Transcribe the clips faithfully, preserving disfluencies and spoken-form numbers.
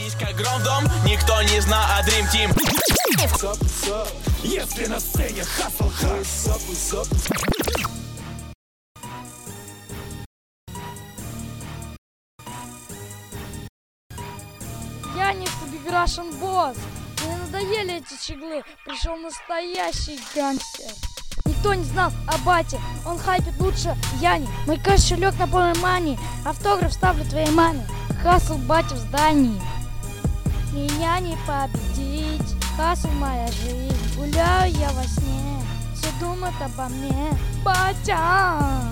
Ворвались как гром в дом, никто не знал о Dream Team. Если на сцене хасл хас. Янис Big Russian Boss. Мне надоели эти щеглы. Пришел настоящий гангстер. Никто не знал о бате. Он хайпит лучше Яни. Мой кошелек на полной мании. Автограф ставлю твоей маме. Хасл батя в здании. Меня не победить. Хасл моя жизнь. Гуляю я во сне. Все думают обо мне. Батя.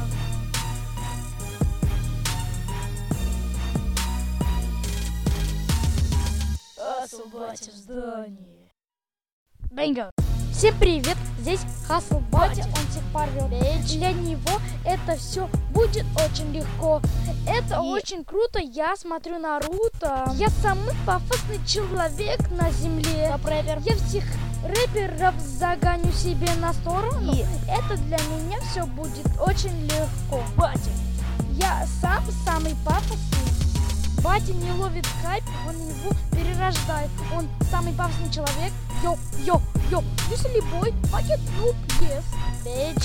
Хасл батя в здании. Бинго. Всем привет, здесь Хасл батя, он всех порвет. Для него это все будет очень легко. Это И... очень круто, я смотрю Наруто. Я самый пафосный человек на земле. Я всех рэперов загоню себе на сторону. И... Это для меня все будет очень легко. Батя, я сам самый пафосный. Батя не ловит хайп, он его перерождает. Он самый пафосный человек. Йо, йо, йо. Если бой, батя нуб, yes, bitch.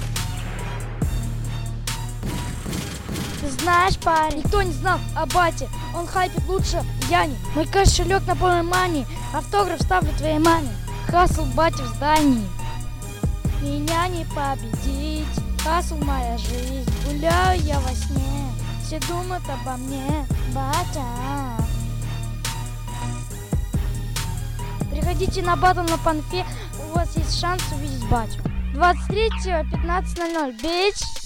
Ты знаешь, парень, никто не знал о бате. Он хайпит лучше Яни. Мой кошелек на полной мании. Автограф ставлю твоей маме. Хасл батя в здании. Меня не победить. Хасл моя жизнь. Гуляю я во сне. Все думают обо мне, батя. Приходите на батл на Панфе, у вас есть шанс увидеть батю. двадцать третьего пятнадцать ноль ноль, бич.